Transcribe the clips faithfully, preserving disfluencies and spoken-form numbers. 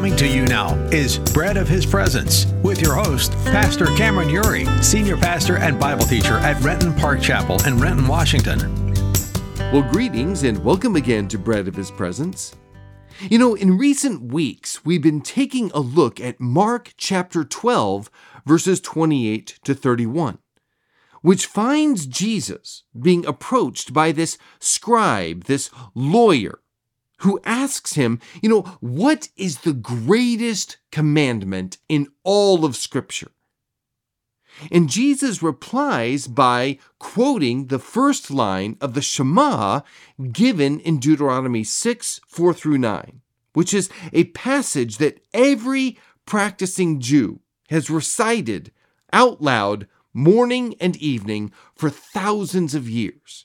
Coming to you now is Bread of His Presence with your host, Pastor Cameron Uri, Senior Pastor and Bible Teacher at Renton Park Chapel in Renton, Washington. Well, greetings and welcome again to Bread of His Presence. You know, in recent weeks, we've been taking a look at Mark chapter twelve, verses twenty-eight to thirty-one, which finds Jesus being approached by this scribe, this lawyer, who asks him, you know, what is the greatest commandment in all of Scripture? And Jesus replies by quoting the first line of the Shema given in Deuteronomy six, four through nine, which is a passage that every practicing Jew has recited out loud morning and evening for thousands of years.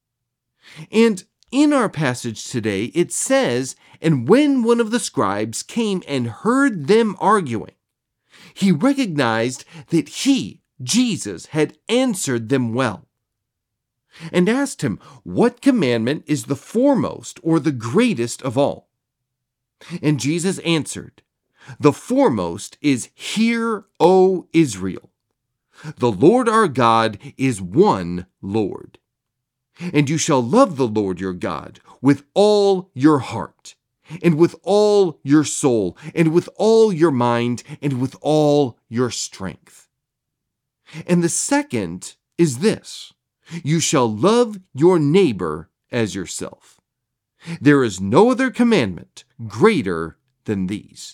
And in our passage today, it says, "And when one of the scribes came and heard them arguing, he recognized that he, Jesus, had answered them well, and asked him, 'What commandment is the foremost or the greatest of all?' And Jesus answered, 'The foremost is, Hear, O Israel, the Lord our God is one Lord. And you shall love the Lord your God with all your heart, and with all your soul, and with all your mind, and with all your strength. And the second is this, you shall love your neighbor as yourself. There is no other commandment greater than these.'"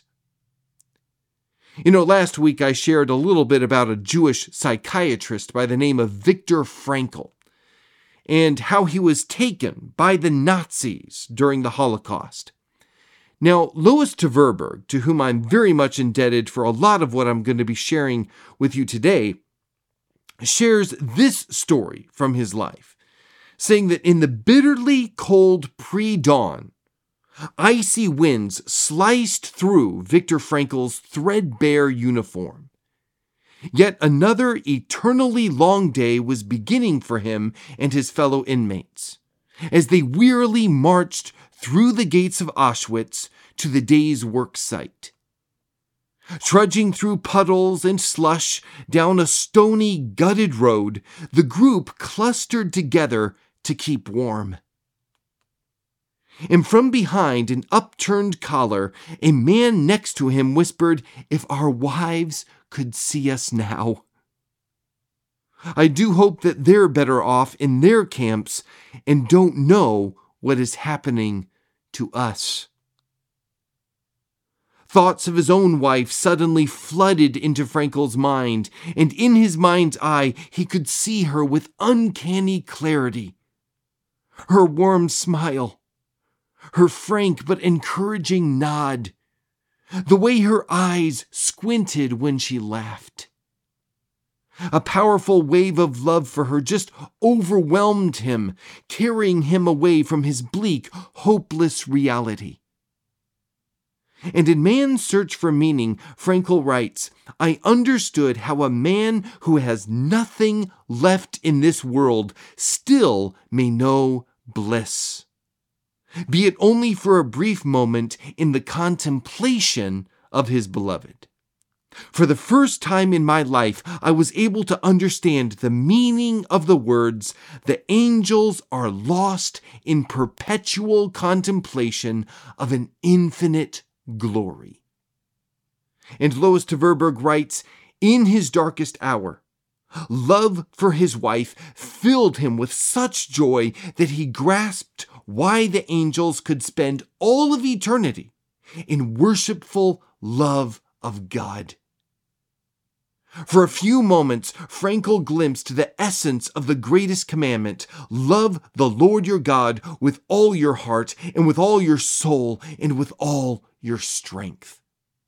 You know, last week I shared a little bit about a Jewish psychiatrist by the name of Viktor Frankl, and how he was taken by the Nazis during the Holocaust. Now, Louis Tverberg, to whom I'm very much indebted for a lot of what I'm going to be sharing with you today, shares this story from his life, saying that in the bitterly cold pre-dawn, icy winds sliced through Viktor Frankl's threadbare uniform. Yet another eternally long day was beginning for him and his fellow inmates, as they wearily marched through the gates of Auschwitz to the day's work site. Trudging through puddles and slush down a stony, gutted road, the group clustered together to keep warm. And from behind an upturned collar, a man next to him whispered, "If our wives could see us now." I do hope that they're better off in their camps and don't know what is happening to us. Thoughts of his own wife suddenly flooded into Frankl's mind, and in his mind's eye he could see her with uncanny clarity. Her warm smile, her frank but encouraging nod, the way her eyes squinted when she laughed. A powerful wave of love for her just overwhelmed him, carrying him away from his bleak, hopeless reality. And in Man's Search for Meaning, Frankl writes, "I understood how a man who has nothing left in this world still may know bliss, be it only for a brief moment in the contemplation of his beloved. For the first time in my life, I was able to understand the meaning of the words, 'The angels are lost in perpetual contemplation of an infinite glory.'" And Louis Tverberg writes, "In his darkest hour, love for his wife filled him with such joy that he grasped why the angels could spend all of eternity in worshipful love of God. For a few moments, Frankl glimpsed the essence of the greatest commandment: love the Lord your God with all your heart and with all your soul and with all your strength.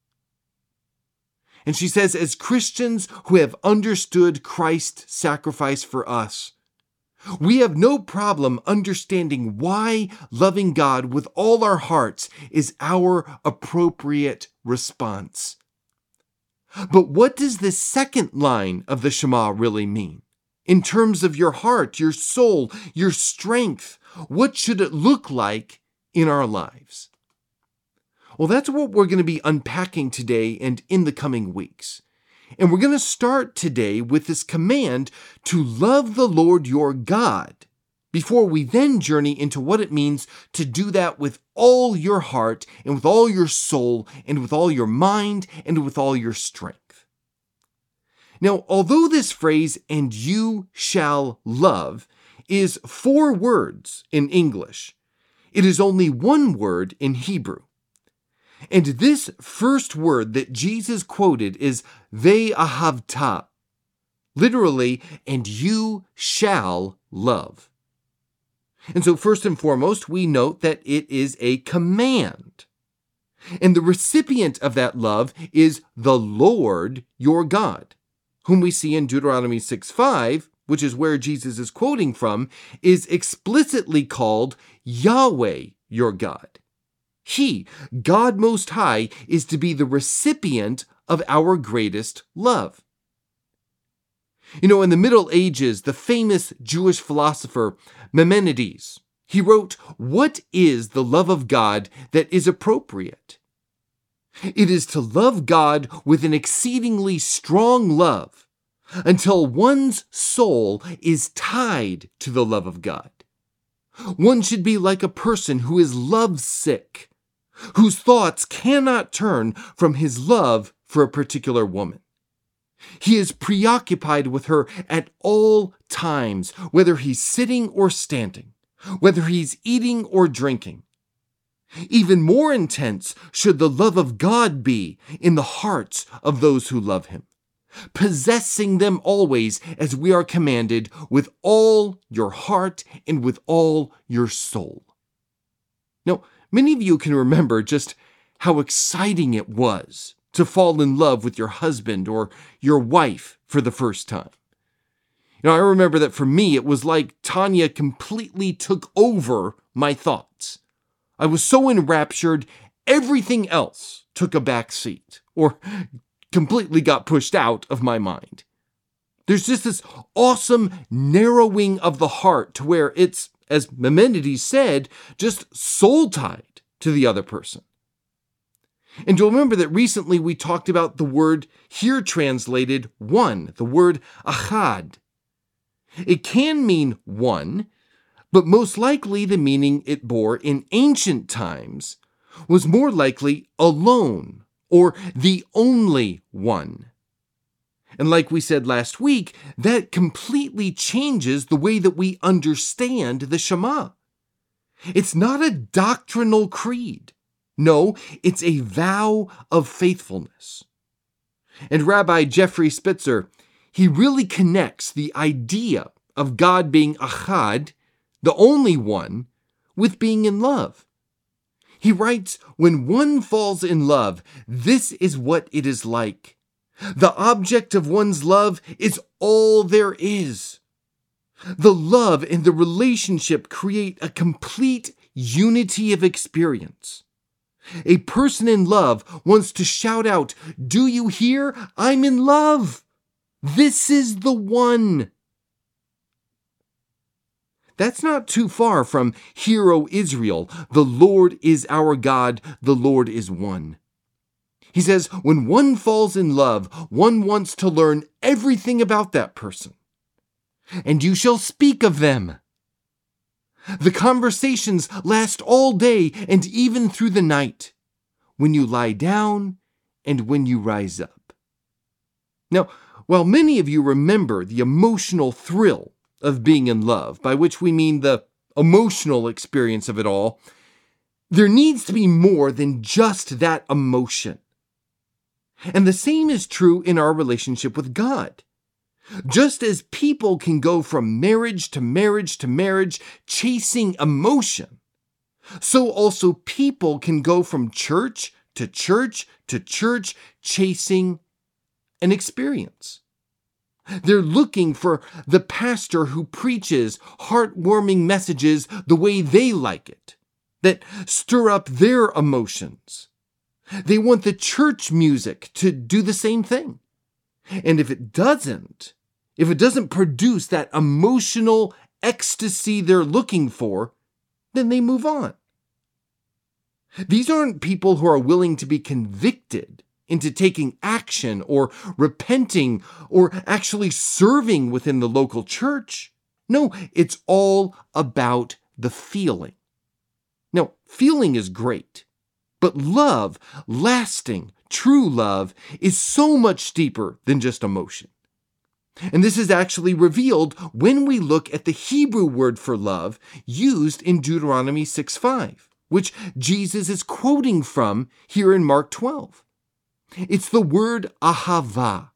And she says, as Christians who have understood Christ's sacrifice for us, we have no problem understanding why loving God with all our hearts is our appropriate response. But what does the second line of the Shema really mean? In terms of your heart, your soul, your strength, what should it look like in our lives? Well, that's what we're going to be unpacking today and in the coming weeks. And we're going to start today with this command to love the Lord your God, before we then journey into what it means to do that with all your heart and with all your soul and with all your mind and with all your strength. Now, although this phrase, "and you shall love," is four words in English, it is only one word in Hebrew. And this first word that Jesus quoted is ve'ahavta, literally, "and you shall love." And so first and foremost, we note that it is a command. And the recipient of that love is the Lord your God, whom we see in Deuteronomy six five, which is where Jesus is quoting from, is explicitly called Yahweh your God. He, God Most High, is to be the recipient of our greatest love. You know, in the Middle Ages, the famous Jewish philosopher Maimonides, he wrote, "What is the love of God that is appropriate? It is to love God with an exceedingly strong love until one's soul is tied to the love of God. One should be like a person who is lovesick, whose thoughts cannot turn from his love for a particular woman. He is preoccupied with her at all times, whether he's sitting or standing, whether he's eating or drinking. Even more intense should the love of God be in the hearts of those who love him, possessing them always as we are commanded with all your heart and with all your soul." Now, many of you can remember just how exciting it was to fall in love with your husband or your wife for the first time. You know, I remember that for me, it was like Tanya completely took over my thoughts. I was so enraptured, everything else took a back seat or completely got pushed out of my mind. There's just this awesome narrowing of the heart to where it's, as Maimonides said, just soul-tied to the other person. And you'll remember that recently we talked about the word here translated one, the word achad. It can mean one, but most likely the meaning it bore in ancient times was more likely alone or the only one. And like we said last week, that completely changes the way that we understand the Shema. It's not a doctrinal creed. No, it's a vow of faithfulness. And Rabbi Jeffrey Spitzer, he really connects the idea of God being achad, the only one, with being in love. He writes, "When one falls in love, this is what it is like. The object of one's love is all there is. The love and the relationship create a complete unity of experience. A person in love wants to shout out, 'Do you hear? I'm in love. This is the one.'" That's not too far from "Hear, O Israel, the Lord is our God, the Lord is one." He says, when one falls in love, one wants to learn everything about that person. "And you shall speak of them." The conversations last all day and even through the night, when you lie down and when you rise up. Now, while many of you remember the emotional thrill of being in love, by which we mean the emotional experience of it all, there needs to be more than just that emotion. And the same is true in our relationship with God. Just as people can go from marriage to marriage to marriage chasing emotion, so also people can go from church to church to church chasing an experience. They're looking for the pastor who preaches heartwarming messages the way they like it, that stir up their emotions. They want the church music to do the same thing. And if it doesn't, if it doesn't produce that emotional ecstasy they're looking for, then they move on. These aren't people who are willing to be convicted into taking action or repenting or actually serving within the local church. No, it's all about the feeling. Now, feeling is great, but love, lasting, true love, is so much deeper than just emotion. And this is actually revealed when we look at the Hebrew word for love used in Deuteronomy six five, which Jesus is quoting from here in Mark twelve. It's the word ahava.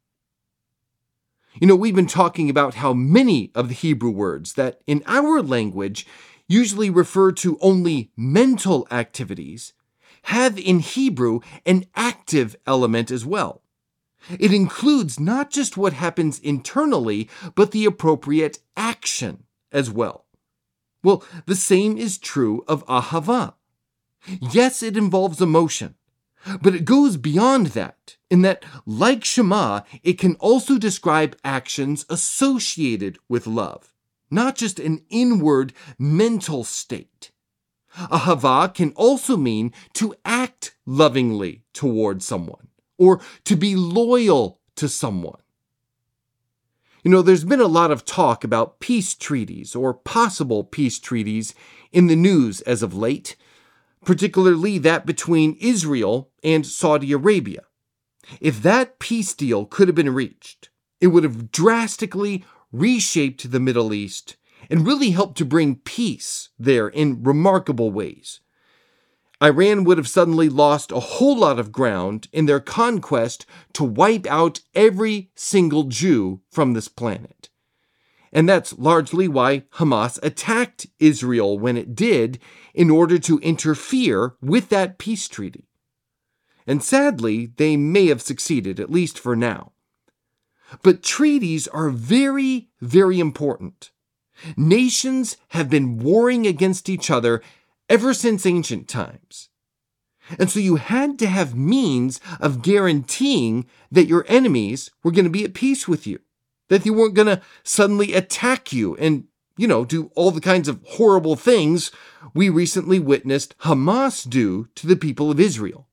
You know, we've been talking about how many of the Hebrew words that in our language usually refer to only mental activities have in Hebrew an active element as well. It includes not just what happens internally, but the appropriate action as well. Well, the same is true of ahava. Yes, it involves emotion, but it goes beyond that, in that, like Shema, it can also describe actions associated with love, not just an inward mental state. Ahava can also mean to act lovingly toward someone, or to be loyal to someone. You know, there's been a lot of talk about peace treaties or possible peace treaties in the news as of late, particularly that between Israel and Saudi Arabia. If that peace deal could have been reached, it would have drastically reshaped the Middle East and really helped to bring peace there in remarkable ways. Iran would have suddenly lost a whole lot of ground in their conquest to wipe out every single Jew from this planet. And that's largely why Hamas attacked Israel when it did, in order to interfere with that peace treaty. And sadly, they may have succeeded, at least for now. But treaties are very, very important. Nations have been warring against each other ever since ancient times. And so you had to have means of guaranteeing that your enemies were going to be at peace with you, that they weren't going to suddenly attack you and, you know, do all the kinds of horrible things we recently witnessed Hamas do to the people of Israel.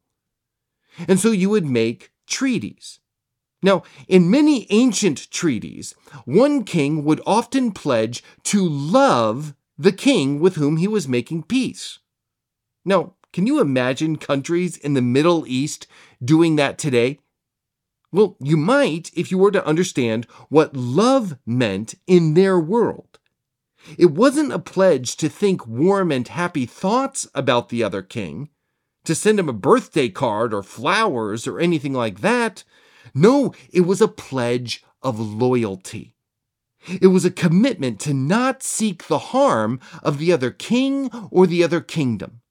And so you would make treaties. Now, in many ancient treaties, one king would often pledge to love the king with whom he was making peace. Now, can you imagine countries in the Middle East doing that today? Well, you might if you were to understand what love meant in their world. It wasn't a pledge to think warm and happy thoughts about the other king, to send him a birthday card or flowers or anything like that. No, it was a pledge of loyalty. It was a commitment to not seek the harm of the other king or the other kingdom.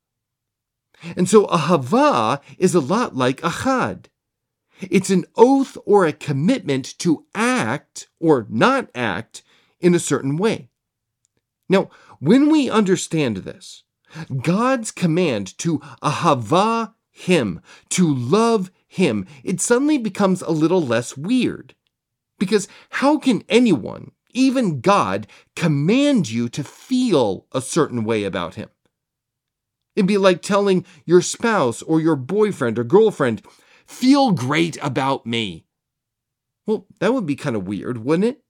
And so ahava is a lot like achad. It's an oath or a commitment to act or not act in a certain way. Now, when we understand this, God's command to ahava him, to love him, it suddenly becomes a little less weird. Because how can anyone, even God, command you to feel a certain way about him? It'd be like telling your spouse or your boyfriend or girlfriend, feel great about me. Well, that would be kind of weird, wouldn't it?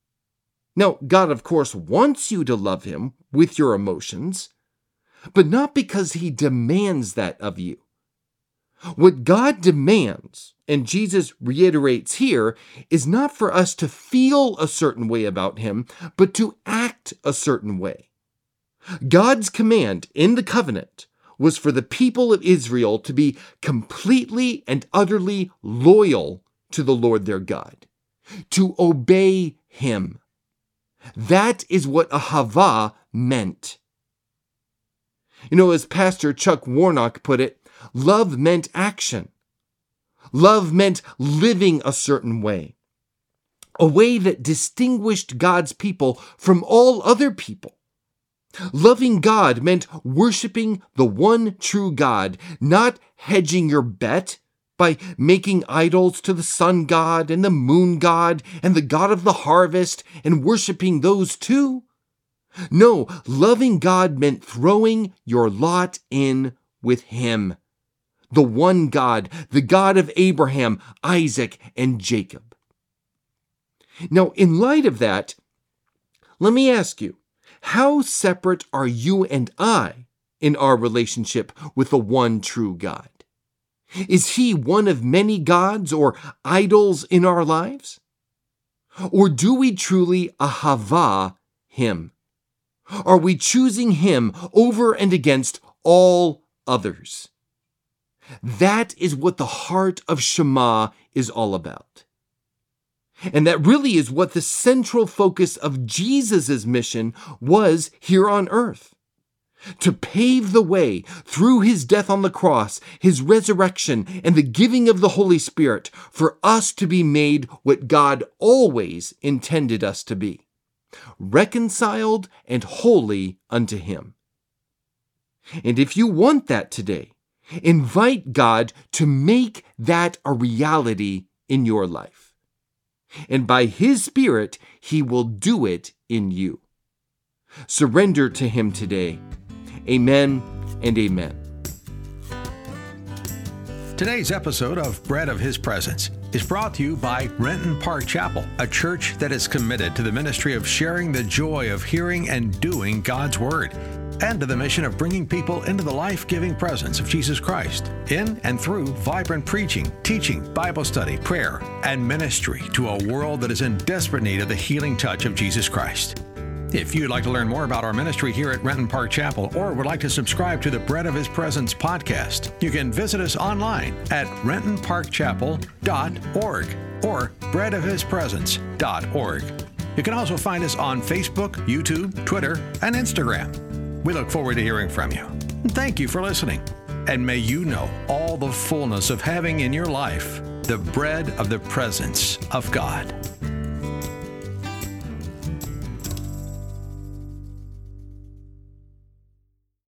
Now, God, of course, wants you to love him with your emotions, but not because he demands that of you. What God demands, and Jesus reiterates here, is not for us to feel a certain way about him, but to act a certain way. God's command in the covenant was for the people of Israel to be completely and utterly loyal to the Lord their God, to obey him. That is what ahava meant. You know, as Pastor Chuck Warnock put it, love meant action. Love meant living a certain way, a way that distinguished God's people from all other people. Loving God meant worshiping the one true God, not hedging your bet by making idols to the sun god and the moon god and the god of the harvest and worshiping those too. No, loving God meant throwing your lot in with him, the one God, the God of Abraham, Isaac, and Jacob. Now, in light of that, let me ask you, how separate are you and I in our relationship with the one true God? Is he one of many gods or idols in our lives? Or do we truly ahava him? Are we choosing him over and against all others? That is what the heart of Shema is all about. And that really is what the central focus of Jesus' mission was here on earth. To pave the way through his death on the cross, his resurrection, and the giving of the Holy Spirit for us to be made what God always intended us to be, reconciled and holy unto him. And if you want that today, invite God to make that a reality in your life. And by his Spirit, he will do it in you. Surrender to him today. Amen and amen. Today's episode of Bread of His Presence is brought to you by Renton Park Chapel, a church that is committed to the ministry of sharing the joy of hearing and doing God's Word, and to the mission of bringing people into the life-giving presence of Jesus Christ in and through vibrant preaching, teaching, Bible study, prayer, and ministry to a world that is in desperate need of the healing touch of Jesus Christ. If you'd like to learn more about our ministry here at Renton Park Chapel, or would like to subscribe to the Bread of His Presence podcast, you can visit us online at renton park chapel dot org or bread of his presence dot org. You can also find us on Facebook, YouTube, Twitter, and Instagram. We look forward to hearing from you. Thank you for listening. And may you know all the fullness of having in your life the bread of the presence of God.